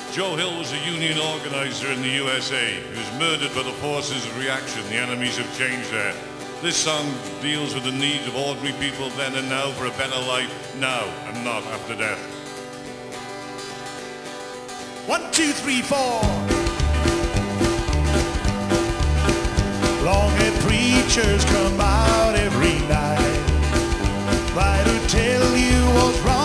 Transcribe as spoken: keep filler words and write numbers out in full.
Joe Hill was a union organizer in the U S A. He was murdered by the forces of reaction. The enemies have changed there. This song deals with the needs of ordinary people then and now for a better life now and not after death. One, two, three, four. Long-haired preachers come out every night, try to tell you what's wrong